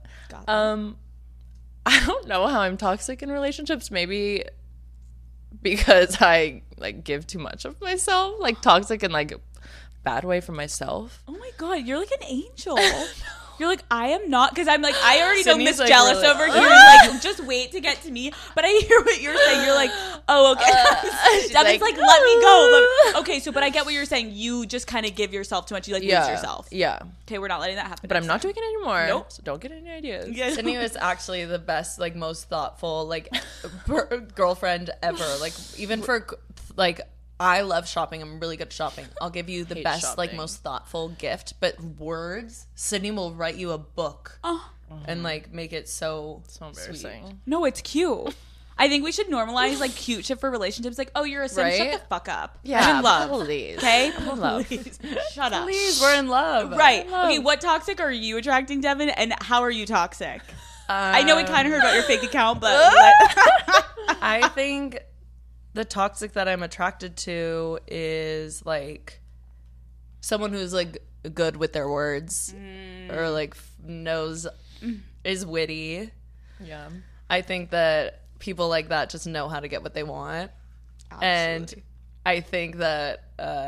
I don't know how I'm toxic in relationships. Maybe because I like give too much of myself, like toxic in like a bad way for myself. Oh my God, you're like an angel. You're like, I am not, because I'm like, I already know Sydney's Miss like Jealous really- over here. Like, just wait to get to me. But I hear what you're saying. You're like, oh, okay. Devin's like, let me go. Okay, so, but I get what you're saying. You just kind of give yourself too much. You like lose yourself. Yeah. Okay, we're not letting that happen. But I'm not doing it anymore. Nope. So don't get any ideas. Yeah. Sydney was actually the best, like most thoughtful, like girlfriend ever. Like even for like, I love shopping. I'm really good at shopping. I'll give you the best, like most thoughtful gift. But words, Sydney will write you a book and like make it so embarrassing. sweet. No, it's cute. I think we should normalize like cute shit for relationships. Like, oh, you're a sim. Shut Right? the fuck up. Yeah, I'm in love. please. Okay? I'm in love. Please. Shut up. Please, we're in love. Right. Okay, what toxic are you attracting, Devin? And how are you toxic? I know we kind of heard about your fake account, but I think the toxic that I'm attracted to is like someone who's like good with their words or like knows is witty. Yeah. I think that people like that just know how to get what they want. And I think that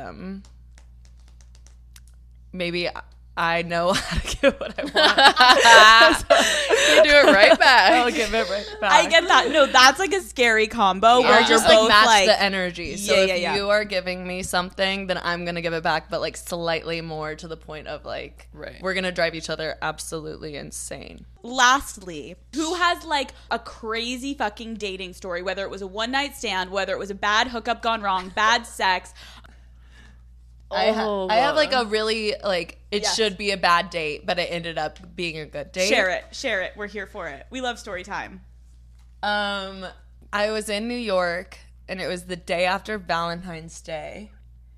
maybe I know how to get what I want. You do it right back. I'll give it right back. I get that. No, that's like a scary combo where Or you're just both like match like the energy. So Yeah, if yeah, yeah. you are giving me something, then I'm gonna give it back, but like slightly more to the point of like we're gonna drive each other absolutely insane. Lastly, who has like a crazy fucking dating story, whether it was a one night stand, whether it was a bad hookup gone wrong, bad sex. I have like a really like it should be a bad date, but it ended up being a good date. Share it. We're here for it. We love story time. I was in New York and it was the day after Valentine's Day,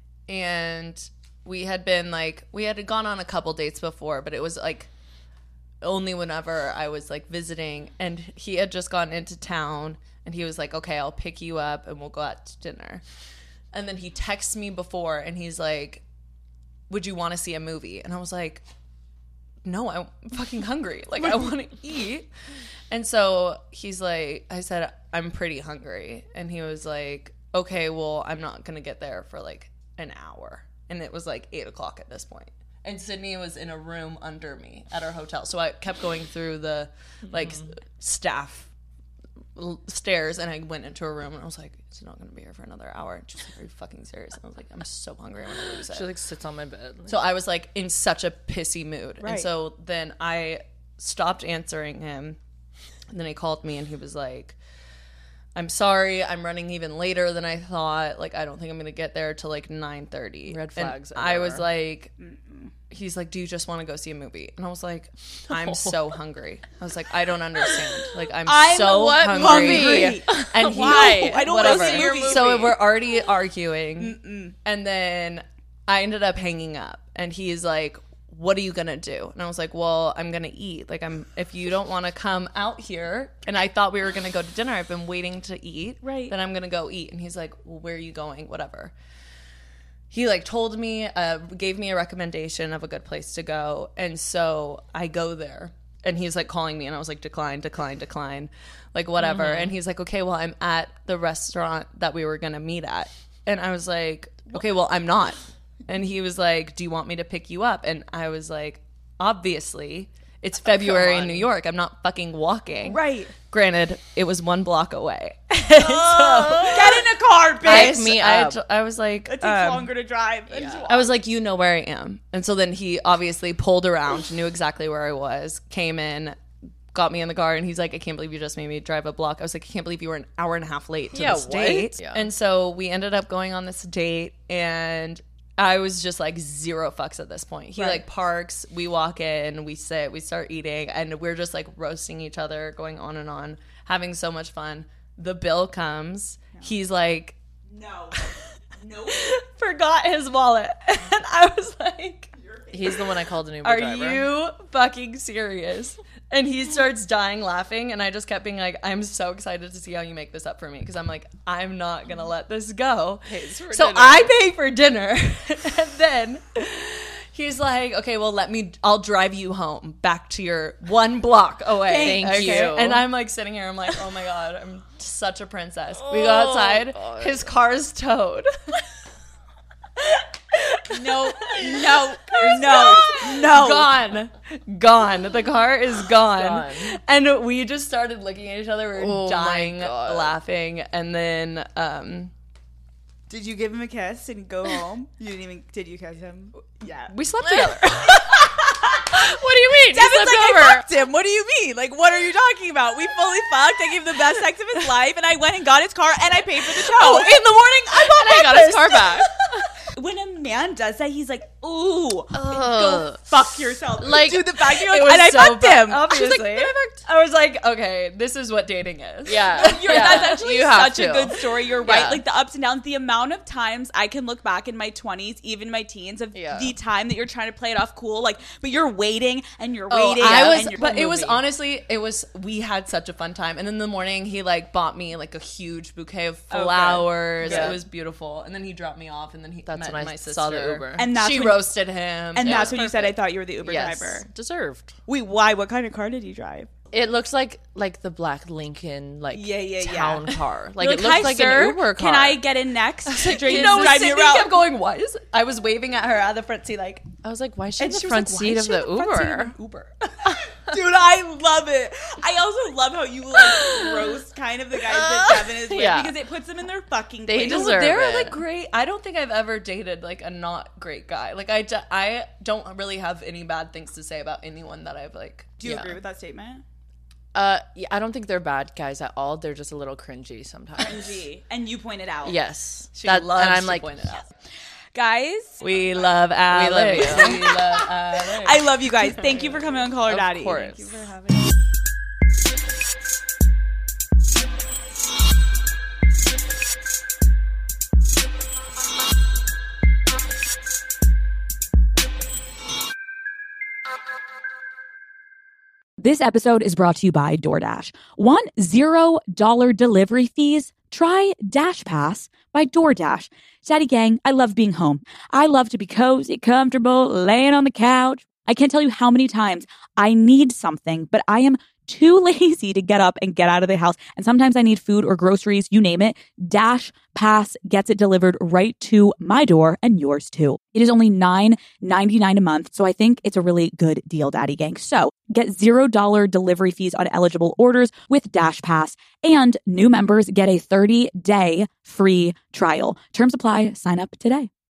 and we had gone on a couple dates before, but it was like only whenever I was like visiting, and he had just gone into town and he was like, okay, I'll pick you up and we'll go out to dinner. And then he texts me before and he's like, would you want to see a movie? And I was like, no, I'm fucking hungry. Like, I want to eat. And so he's like, I said, I'm pretty hungry. And he was like, okay, well, I'm not going to get there for like an hour. And it was like 8 o'clock at this point. And Sydney was in a room under me at our hotel. So I kept going through the like staff stairs, and I went into a room and I was like, it's not gonna be here for another hour. And she's like, are you fucking serious? And I was like, I'm so hungry, I'm gonna lose it. She like sits on my bed. So I was like in such a pissy mood. Right. And so then I stopped answering him, and then he called me and he was like, I'm sorry, I'm running even later than I thought. Like, I don't think I'm gonna get there till like 9:30. Red flags And I was everywhere. like, he's like, do you just want to go see a movie? And I was like, I'm so hungry. I was like, I don't understand. Like, I'm so hungry. And he, Why? I don't whatever. wanna see your movie. So we're already arguing. And then I ended up hanging up. And he's like, what are you gonna do? And I was like, well, I'm gonna eat. Like, if you don't want to come out here, and I thought we were gonna go to dinner, I've been waiting to eat, Right. then I'm gonna go eat. And he's like, well, where are you going? Whatever. He like told me, gave me a recommendation of a good place to go. And so I go there, and he's like calling me, and I was like, decline, like whatever. And he's like, okay, well, I'm at the restaurant that we were gonna meet at. And I was like, okay, well, I'm not. And he was like, do you want me to pick you up? And I was like, obviously, it's February in New York. I'm not fucking walking. Right. Granted, it was 1 block away. Get in a car, bitch. I was like, It takes longer to drive than to walk. I was like, you know where I am. And so then he obviously pulled around, knew exactly where I was, came in, got me in the car, and he's like, I can't believe you just made me drive a block. I was like, I can't believe you were an hour and a half late to this date. Yeah. And so we ended up going on this date, and I was just like zero fucks at this point. He like parks, we walk in, we sit, we start eating, and we're just like roasting each other, going on and on, having so much fun. The bill comes, he's like, No. forgot his wallet. And I was like, He's the one I called an Uber are driver. you fucking serious? And he starts dying laughing, and I just kept being like, I'm so excited to see how you make this up for me, because I'm like, I'm not gonna let this go. So dinner. I pay for dinner, and then he's like, okay, well, I'll drive you home back to your 1 block away. Thank you. And I'm like sitting here, I'm like, oh my God, I'm such a princess. We go outside, his car's towed. No. Gone. The car is gone. Gone. And we just started looking at each other. We were Oh my dying God. laughing. And then Did you give him a kiss and go home? Did you kiss him? Yeah. we slept together. What do you mean? Devin's You like, slept I over. fucked him. What do you mean? Like, what are you talking about? We fully fucked. I gave him the best sex of his life, and I went and got his car, and I paid for the tow. In the morning, I got his car back. When a man does that, he's like, ooh, go Ugh. fuck yourself. Like, Dude, the fact that you're It like, was and I so fucked bad. him. Obviously. I was like, okay, this is what dating is. Yeah. That's actually You have such a to. good story. You're right. Yeah. Like the ups and downs, the amount of times I can look back in my 20s, even my teens, of Yeah. the time that you're trying to play it off cool, like, but you're waiting and you're Oh, waiting. I was, and you're, but it was honestly, we had such a fun time. And in the morning, he like bought me like a huge bouquet of flowers. Yeah. It was beautiful. And then he dropped me off, and then he That's met when I my sister. saw the Uber. and that's She when, roasted him. and It that's was when you said I perfect. thought you were the Uber Yes. driver. Deserved. Wait, why? What kind of car did you drive? It looks like the black Lincoln town car. Like You're it looks "Hi, like sir, an Uber car. Can I get in next? You know, Sydney kept going, what is it? I was waving at her out of the front seat like, I was like, why is she in and the she was front like, why seat is of she the in front seat of Uber? an Uber? Dude, I love it. I also love how you like roast kind of the guys that Devin is with Yeah. because it puts them in their fucking They place. deserve They're it. like great. I don't think I've ever dated like a not great guy. Like I don't really have any bad things to say about anyone that I've like. Do you agree with that statement? Yeah, I don't think they're bad guys at all. They're just a little cringy sometimes. G. And you pointed out. Yes. She loves and I'm to like, point it out. Guys, We love Alex. you. We love Alex. I love you guys. Thank you for coming on Call Her Of Daddy. course. Thank you for having me. This episode is brought to you by DoorDash. Want $0 delivery fees? Try Dash Pass by DoorDash. Daddy gang, I love being home. I love to be cozy, comfortable, laying on the couch. I can't tell you how many times I need something, but I am too lazy to get up and get out of the house. And sometimes I need food or groceries, you name it. Dash Pass gets it delivered right to my door and yours too. It is only $9.99 a month, so I think it's a really good deal, Daddy Gang. So get $0 delivery fees on eligible orders with Dash Pass, and new members get a 30-day free trial. Terms apply. Sign up today.